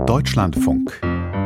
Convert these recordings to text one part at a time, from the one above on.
Deutschlandfunk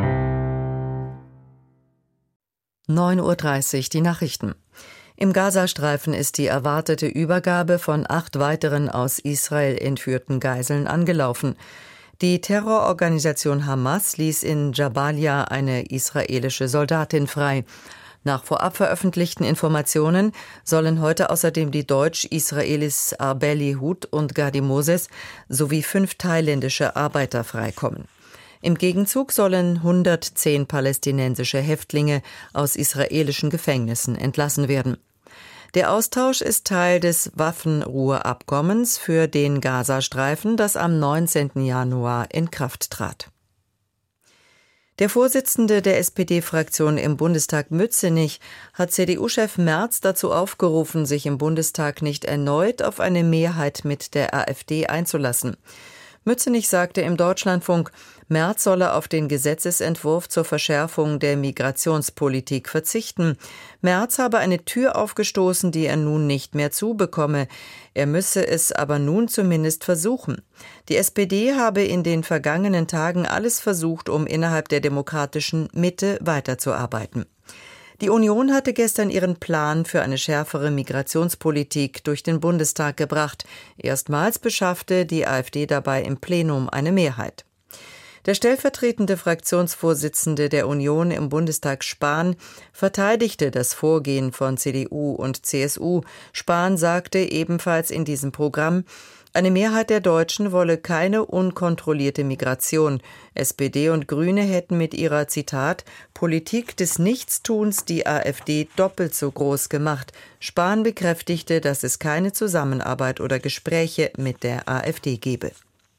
9:30 Uhr, die Nachrichten. Im Gazastreifen ist die erwartete Übergabe von 8 weiteren aus Israel entführten Geiseln angelaufen. Die Terrororganisation Hamas ließ in Jabalia eine israelische Soldatin frei. Nach vorab veröffentlichten Informationen sollen heute außerdem die Deutsch-Israelis Arbeli Hut und Gadi Moses sowie 5 thailändische Arbeiter freikommen. Im Gegenzug sollen 110 palästinensische Häftlinge aus israelischen Gefängnissen entlassen werden. Der Austausch ist Teil des Waffenruheabkommens für den Gazastreifen, das am 19. Januar in Kraft trat. Der Vorsitzende der SPD-Fraktion im Bundestag Mützenich hat CDU-Chef Merz dazu aufgerufen, sich im Bundestag nicht erneut auf eine Mehrheit mit der AfD einzulassen. Mützenich sagte im Deutschlandfunk, Merz solle auf den Gesetzesentwurf zur Verschärfung der Migrationspolitik verzichten. Merz habe eine Tür aufgestoßen, die er nun nicht mehr zubekomme. Er müsse es aber nun zumindest versuchen. Die SPD habe in den vergangenen Tagen alles versucht, um innerhalb der demokratischen Mitte weiterzuarbeiten. Die Union hatte gestern ihren Plan für eine schärfere Migrationspolitik durch den Bundestag gebracht. Erstmals beschaffte die AfD dabei im Plenum eine Mehrheit. Der stellvertretende Fraktionsvorsitzende der Union im Bundestag Spahn verteidigte das Vorgehen von CDU und CSU. Spahn sagte ebenfalls in diesem Programm, eine Mehrheit der Deutschen wolle keine unkontrollierte Migration. SPD und Grüne hätten mit ihrer, Zitat, Politik des Nichtstuns die AfD doppelt so groß gemacht. Spahn bekräftigte, dass es keine Zusammenarbeit oder Gespräche mit der AfD gebe.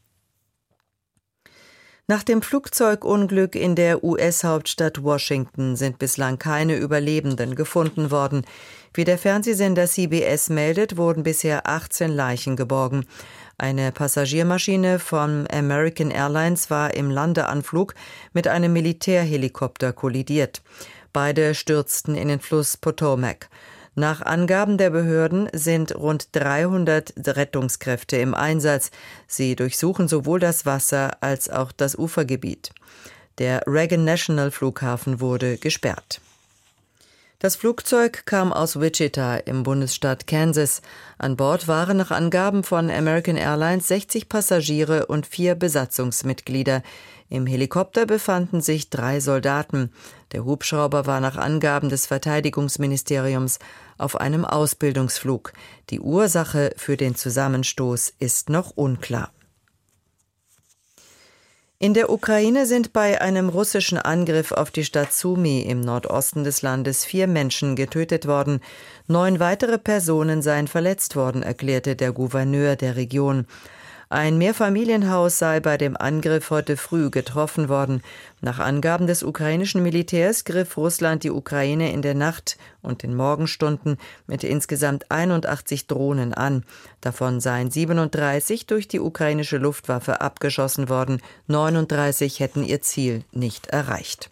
Nach dem Flugzeugunglück in der US-Hauptstadt Washington sind bislang keine Überlebenden gefunden worden. Wie der Fernsehsender CBS meldet, wurden bisher 18 Leichen geborgen. Eine Passagiermaschine von American Airlines war im Landeanflug mit einem Militärhelikopter kollidiert. Beide stürzten in den Fluss Potomac. Nach Angaben der Behörden sind rund 300 Rettungskräfte im Einsatz. Sie durchsuchen sowohl das Wasser als auch das Ufergebiet. Der Reagan National Flughafen wurde gesperrt. Das Flugzeug kam aus Wichita im Bundesstaat Kansas. An Bord waren nach Angaben von American Airlines 60 Passagiere und 4 Besatzungsmitglieder. Im Helikopter befanden sich 3 Soldaten. Der Hubschrauber war nach Angaben des Verteidigungsministeriums auf einem Ausbildungsflug. Die Ursache für den Zusammenstoß ist noch unklar. In der Ukraine sind bei einem russischen Angriff auf die Stadt Sumy im Nordosten des Landes 4 Menschen getötet worden. 9 weitere Personen seien verletzt worden, erklärte der Gouverneur der Region. Ein Mehrfamilienhaus sei bei dem Angriff heute früh getroffen worden. Nach Angaben des ukrainischen Militärs griff Russland die Ukraine in der Nacht und den Morgenstunden mit insgesamt 81 Drohnen an. Davon seien 37 durch die ukrainische Luftwaffe abgeschossen worden. 39 hätten ihr Ziel nicht erreicht.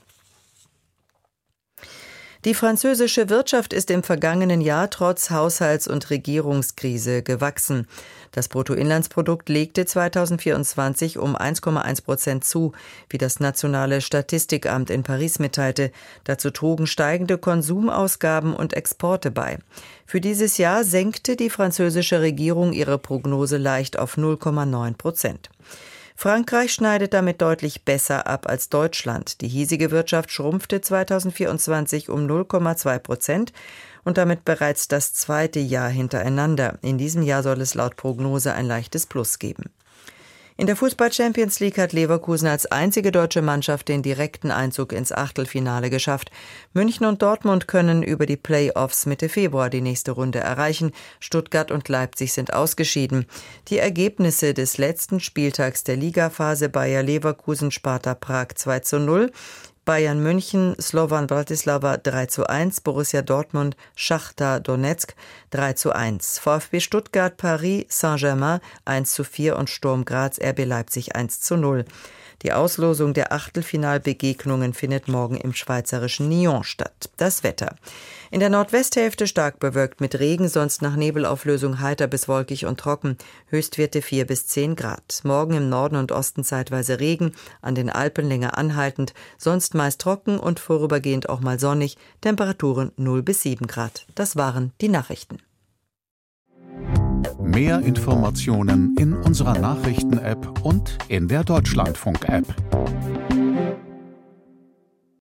Die französische Wirtschaft ist im vergangenen Jahr trotz Haushalts- und Regierungskrise gewachsen. Das Bruttoinlandsprodukt legte 2024 um 1,1% zu, wie das Nationale Statistikamt in Paris mitteilte. Dazu trugen steigende Konsumausgaben und Exporte bei. Für dieses Jahr senkte die französische Regierung ihre Prognose leicht auf 0,9%. Frankreich schneidet damit deutlich besser ab als Deutschland. Die hiesige Wirtschaft schrumpfte 2024 um 0,2% und damit bereits das 2. Jahr hintereinander. In diesem Jahr soll es laut Prognose ein leichtes Plus geben. In der Fußball-Champions League hat Leverkusen als einzige deutsche Mannschaft den direkten Einzug ins Achtelfinale geschafft. München und Dortmund können über die Play-offs Mitte Februar die nächste Runde erreichen. Stuttgart und Leipzig sind ausgeschieden. Die Ergebnisse des letzten Spieltags der Ligaphase: Bayer Leverkusen, Sparta Prag 2:0, Bayern München, Slovan Bratislava 3:1, Borussia Dortmund, Schachtar Donetsk 3:1, VfB Stuttgart, Paris Saint-Germain 1:4 und Sturm Graz, RB Leipzig 1:0. Die Auslosung der Achtelfinalbegegnungen findet morgen im schweizerischen Nyon statt. Das Wetter. In der Nordwesthälfte stark bewölkt mit Regen, sonst nach Nebelauflösung heiter bis wolkig und trocken. Höchstwerte 4 bis 10 Grad. Morgen im Norden und Osten zeitweise Regen, an den Alpen länger anhaltend, sonst meist trocken und vorübergehend auch mal sonnig. Temperaturen 0 bis 7 Grad. Das waren die Nachrichten. Mehr Informationen in unserer Nachrichten-App und in der Deutschlandfunk-App.